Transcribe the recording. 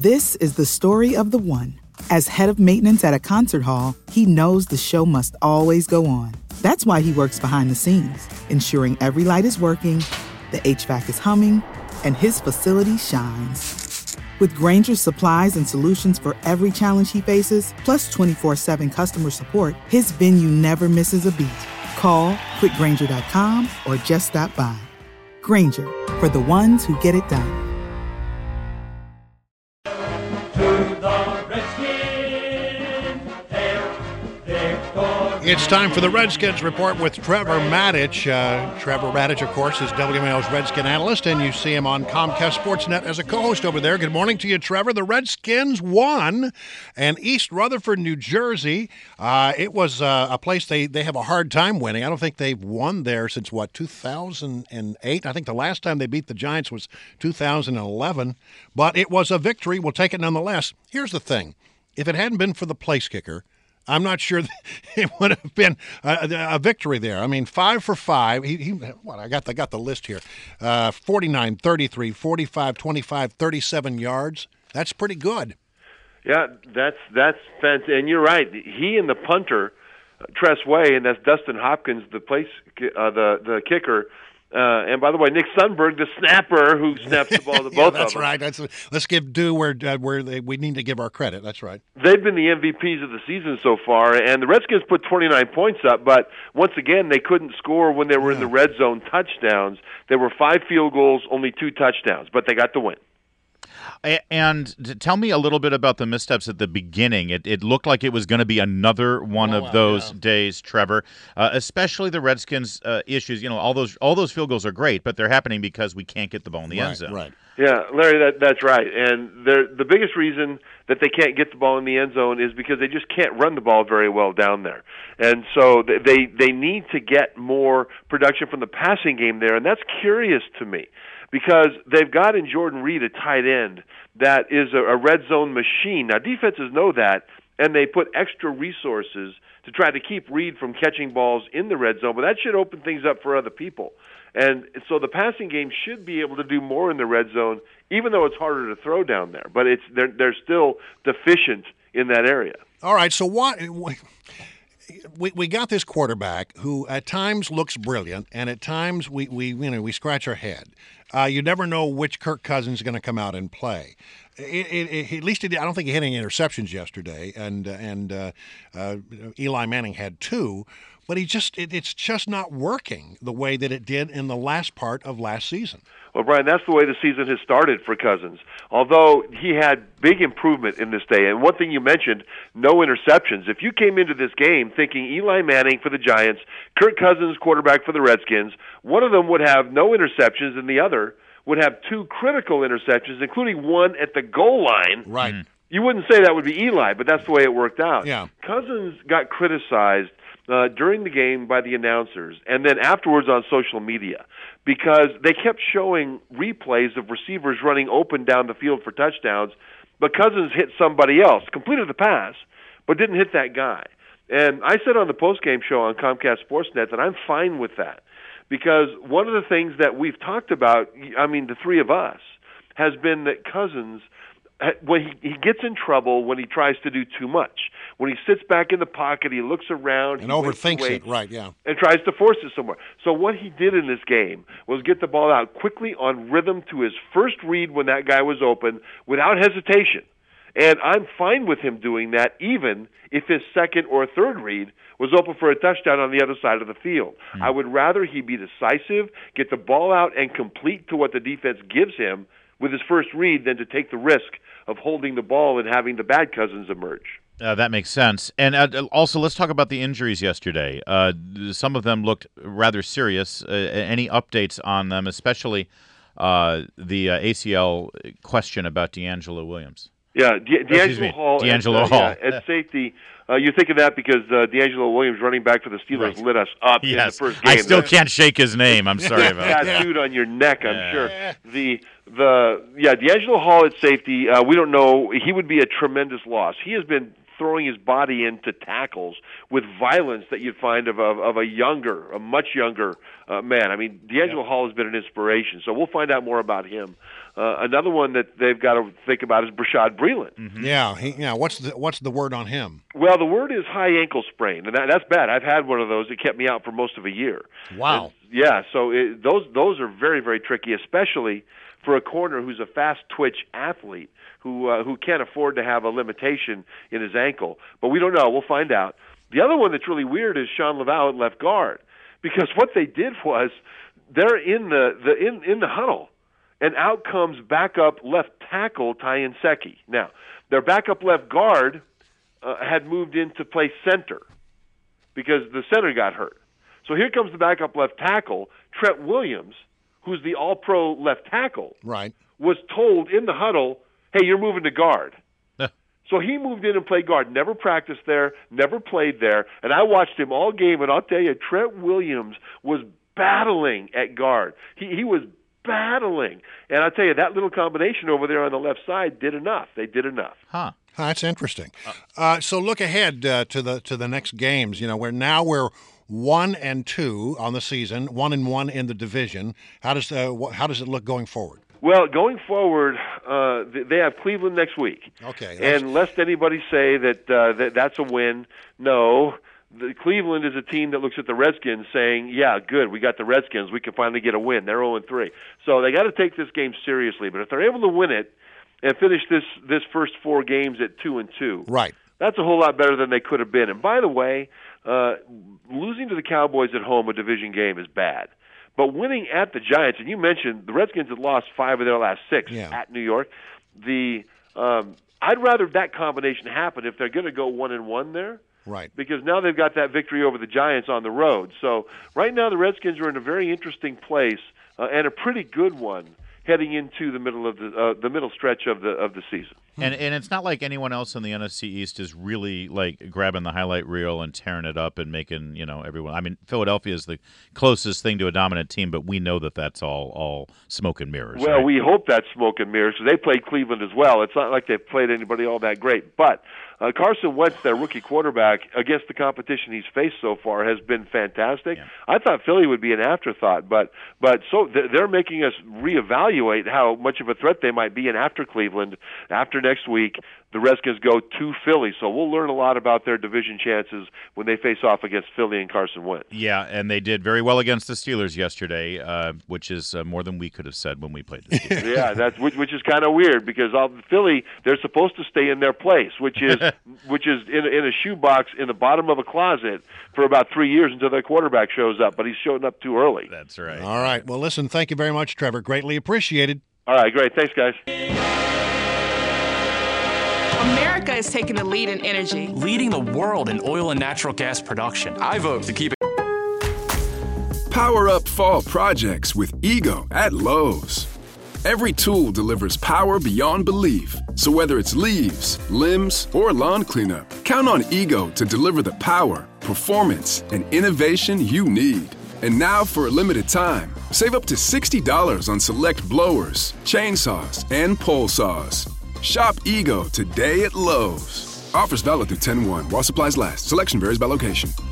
This is the story of the one. As head of maintenance at a concert hall, he knows the show must always go on. That's why he works behind the scenes, ensuring every light is working, the HVAC is humming, and his facility shines. With Grainger's supplies and solutions for every challenge he faces, plus 24/7 customer support, his venue never misses a beat. Call quickgrainger.com or just stop by. Grainger, for the ones who get it done. It's time for the Redskins Report with Trevor Matich. Trevor Matich, of course, is WMAL's Redskin analyst, and you see him on Comcast Sportsnet as a co-host over there. Good morning to you, Trevor. The Redskins won, and East Rutherford, New Jersey. It was a place they have a hard time winning. I don't think they've won there since, 2008? I think the last time they beat the Giants was 2011. But it was a victory. We'll take it nonetheless. Here's the thing. If it hadn't been for the place kicker, I'm not sure it would have been a victory there. I mean, 5 for 5. I got the list here. 49, 33, 45, 25, 37 yards. That's pretty good. Yeah, that's fantastic. And you're right. He and the punter, Tress Way, and that's Dustin Hopkins, the the kicker. And by the way, Nick Sundberg, the snapper, who snaps the ball to both of them. That's right. Let's give due where we need to give our credit. That's right. They've been the MVPs of the season so far, and the Redskins put 29 points up, but once again, they couldn't score when they were in the red zone touchdowns. There were 5 field goals, only 2 touchdowns, but they got the win. And tell me a little bit about the missteps at the beginning. It looked like it was going to be another one of those days, Trevor. Especially the Redskins' issues. You know, all those field goals are great, but they're happening because we can't get the ball in the end zone. Right. Yeah, Larry, that's right. And the biggest reason that they can't get the ball in the end zone is because they just can't run the ball very well down there. And so they need to get more production from the passing game there, and that's curious to me. Because they've got in Jordan Reed a tight end that is a red zone machine. Now, defenses know that, and they put extra resources to try to keep Reed from catching balls in the red zone, but that should open things up for other people. And so the passing game should be able to do more in the red zone, even though it's harder to throw down there. But they're still deficient in that area. All right, so what... We got this quarterback who at times looks brilliant, and at times we scratch our head. You never know which Kirk Cousins is going to come out and play. At least I don't think he had any interceptions yesterday, and Eli Manning had 2. But it's just not working the way that it did in the last part of last season. Well, Brian, that's the way the season has started for Cousins, although he had big improvement in this day. And one thing you mentioned, no interceptions. If you came into this game thinking Eli Manning for the Giants, Kirk Cousins quarterback for the Redskins, one of them would have no interceptions and the other would have 2 critical interceptions, including one at the goal line. Right. You wouldn't say that would be Eli, but that's the way it worked out. Yeah. Cousins got criticized during the game by the announcers and then afterwards on social media because they kept showing replays of receivers running open down the field for touchdowns, but Cousins hit somebody else, completed the pass, but didn't hit that guy. And I said on the postgame show on Comcast Sportsnet that I'm fine with that because one of the things that we've talked about, I mean the three of us, has been that Cousins, when he gets in trouble when he tries to do too much. When he sits back in the pocket, he looks around. And overthinks it, right, yeah. And tries to force it somewhere. So what he did in this game was get the ball out quickly on rhythm to his first read when that guy was open without hesitation. And I'm fine with him doing that even if his second or third read was open for a touchdown on the other side of the field. I would rather he be decisive, get the ball out, and complete to what the defense gives him with his first read than to take the risk of holding the ball and having the bad Cousins emerge. That makes sense. And also, let's talk about the injuries yesterday. Some of them looked rather serious. Any updates on them, especially the ACL question about DeAngelo Williams? Yeah, D'Angelo Hall. At safety. You think of that because DeAngelo Williams, running back for the Steelers, lit us up in the first game. I still can't shake his name. I'm sorry about that. Tattooed on your neck, I'm sure. D'Angelo Hall at safety, we don't know. He would be a tremendous loss. He has been throwing his body into tackles with violence that you'd find of a much younger man. I mean, D'Angelo Hall has been an inspiration, so we'll find out more about him. Another one that they've got to think about is Brashad Breeland. Mm-hmm. Yeah. What's the word on him? Well, the word is high ankle sprain, and that's bad. I've had one of those. It kept me out for most of a year. Wow. So those are very, very tricky, especially for a corner who's a fast twitch athlete who can't afford to have a limitation in his ankle. But we don't know. We'll find out. The other one that's really weird is Sean Laval at left guard, because what they did was they're in the huddle, and out comes backup left tackle Ty Nsekhe. Now, their backup left guard had moved in to play center because the center got hurt. So here comes the backup left tackle, Trent Williams, who's the all-pro left tackle, right, was told in the huddle, hey, you're moving to guard. So he moved in and played guard, never practiced there, never played there, and I watched him all game, and I'll tell you, Trent Williams was battling at guard. He was battling, and I'll tell you, that little combination over there on the left side did enough. They did enough. Huh. That's interesting. So look ahead to the next games. We're 1-2 on the season, 1-1 in the division. How does it look going forward? Well, going forward, they have Cleveland next week. Okay. And lest anybody say that that's a win, no. Cleveland is a team that looks at the Redskins saying, yeah, good, we got the Redskins. We can finally get a win. They're 0-3. So they got to take this game seriously. But if they're able to win it and finish this first 4 games at 2-2, right, that's a whole lot better than they could have been. And by the way, losing to the Cowboys at home, a division game, is bad. But winning at the Giants, and you mentioned the Redskins had lost 5 of their last 6 at New York. I'd rather that combination happen if they're going to go 1-1 there. Right. Because now they've got that victory over the Giants on the road. So right now the Redskins are in a very interesting place and a pretty good one heading into the middle of the middle stretch of the season. And it's not like anyone else in the NFC East is really like grabbing the highlight reel and tearing it up and making everyone. I mean, Philadelphia is the closest thing to a dominant team, but we know that that's all smoke and mirrors. Well, right? We hope that's smoke and mirrors because they played Cleveland as well. It's not like they've played anybody all that great, but Carson Wentz, their rookie quarterback, against the competition he's faced so far, has been fantastic. Yeah. I thought Philly would be an afterthought, but so they're making us reevaluate how much of a threat they might be. And after Cleveland, after next week, the Redskins go to Philly. So we'll learn a lot about their division chances when they face off against Philly and Carson Wentz. Yeah, and they did very well against the Steelers yesterday, which is more than we could have said when we played the Steelers. Yeah, that's which is kind of weird because Philly, they're supposed to stay in their place, which is in a shoebox in the bottom of a closet for about 3 years until their quarterback shows up, but he's showing up too early. That's right. All right. Well, listen, thank you very much, Trevor. Greatly appreciated. All right, great. Thanks, guys. America is taking the lead in energy. Leading the world in oil and natural gas production. I vote to keep it. Power up fall projects with Ego at Lowe's. Every tool delivers power beyond belief. So whether it's leaves, limbs, or lawn cleanup, count on Ego to deliver the power, performance, and innovation you need. And now, for a limited time, save up to $60 on select blowers, chainsaws, and pole saws. Shop Ego today at Lowe's. Offers valid through 10/1 while supplies last. Selection varies by location.